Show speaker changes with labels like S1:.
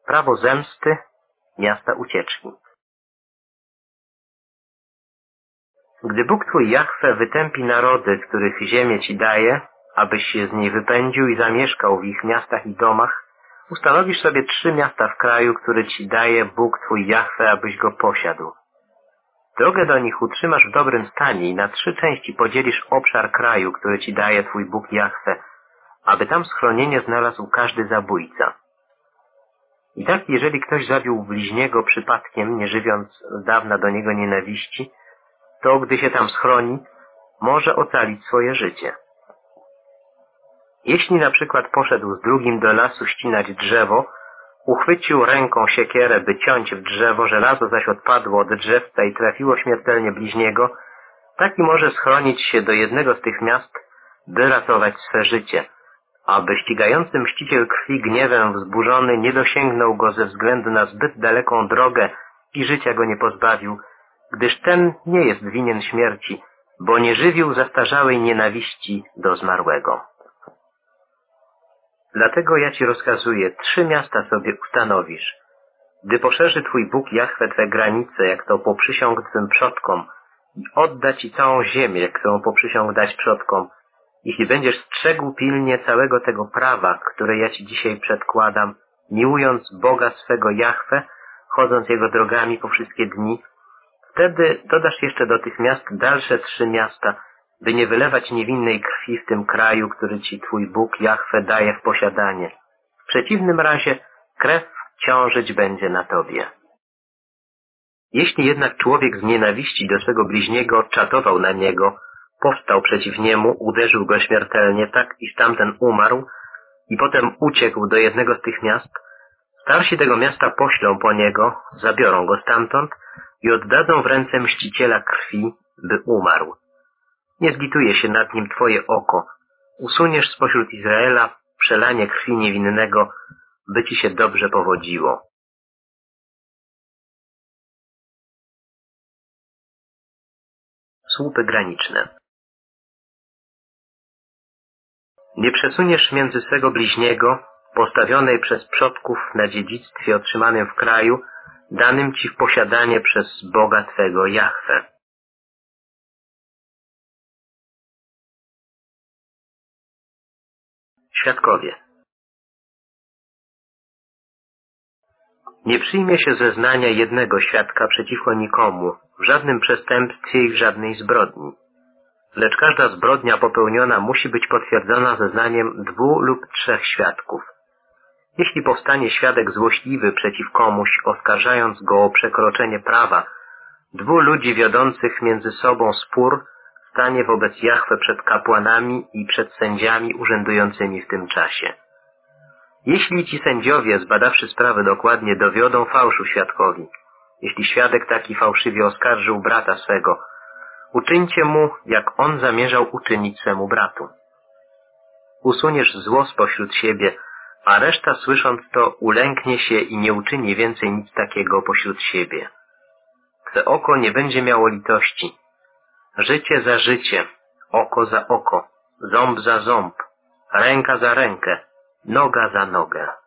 S1: prawo zemsty, miasta ucieczki. Gdy Bóg Twój Jahwe wytępi narody, których ziemię Ci daje, abyś się z niej wypędził i zamieszkał w ich miastach i domach, ustanowisz sobie 3 miasta w kraju, który Ci daje Bóg Twój Jahwe, abyś go posiadł. Drogę do nich utrzymasz w dobrym stanie i na 3 części podzielisz obszar kraju, który Ci daje Twój Bóg Jahwe, aby tam schronienie znalazł każdy zabójca. I tak, jeżeli ktoś zabił bliźniego przypadkiem, nie żywiąc z dawna do niego nienawiści, to gdy się tam schroni, może ocalić swoje życie. Jeśli na przykład poszedł z drugim do lasu ścinać drzewo, uchwycił ręką siekierę, by ciąć w drzewo, żelazo zaś odpadło od drzewca i trafiło śmiertelnie bliźniego, taki może schronić się do jednego z tych miast, by ratować swe życie, aby ścigający mściciel krwi gniewem wzburzony nie dosięgnął go ze względu na zbyt daleką drogę i życia go nie pozbawił, gdyż ten nie jest winien śmierci, bo nie żywił zastarzałej nienawiści do zmarłego. Dlatego ja Ci rozkazuję, 3 miasta sobie ustanowisz. Gdy poszerzy Twój Bóg Jahwe Twe granice, jak to poprzysiągł Twym przodkom, i odda Ci całą ziemię, którą poprzysiągł dać przodkom, jeśli będziesz strzegł pilnie całego tego prawa, które ja Ci dzisiaj przedkładam, miłując Boga swego Jahwe, chodząc Jego drogami po wszystkie dni, wtedy dodasz jeszcze do tych miast dalsze 3 miasta, by nie wylewać niewinnej krwi w tym kraju, który Ci Twój Bóg Jahwe daje w posiadanie. W przeciwnym razie krew ciążyć będzie na Tobie. Jeśli jednak człowiek z nienawiści do swego bliźniego czatował na niego, powstał przeciw niemu, uderzył go śmiertelnie tak, iż tamten umarł i potem uciekł do jednego z tych miast, starsi tego miasta poślą po niego, zabiorą go stamtąd i oddadzą w ręce mściciela krwi, by umarł. Nie zlituje się nad nim Twoje oko. Usuniesz spośród Izraela przelanie krwi niewinnego, by Ci się dobrze powodziło. Słupy graniczne. Nie przesuniesz między swego bliźniego, postawionej przez przodków na dziedzictwie otrzymanym w kraju, danym Ci w posiadanie przez Boga Twego Jahwe. Świadkowie. Nie przyjmie się zeznania jednego świadka przeciwko nikomu, w żadnym przestępstwie i w żadnej zbrodni. Lecz każda zbrodnia popełniona musi być potwierdzona zeznaniem 2 lub 3 świadków. Jeśli powstanie świadek złośliwy przeciw komuś, oskarżając go o przekroczenie prawa, 2 ludzi wiodących między sobą spór stanie wobec Jahwe przed kapłanami i przed sędziami urzędującymi w tym czasie. Jeśli ci sędziowie, zbadawszy sprawę dokładnie, dowiodą fałszu świadkowi, jeśli świadek taki fałszywie oskarżył brata swego, uczyńcie mu, jak on zamierzał uczynić swemu bratu. Usuniesz zło spośród siebie, a reszta, słysząc to, ulęknie się i nie uczyni więcej nic takiego pośród siebie. Twe oko nie będzie miało litości. Życie za życie, oko za oko, ząb za ząb, ręka za rękę, noga za nogę.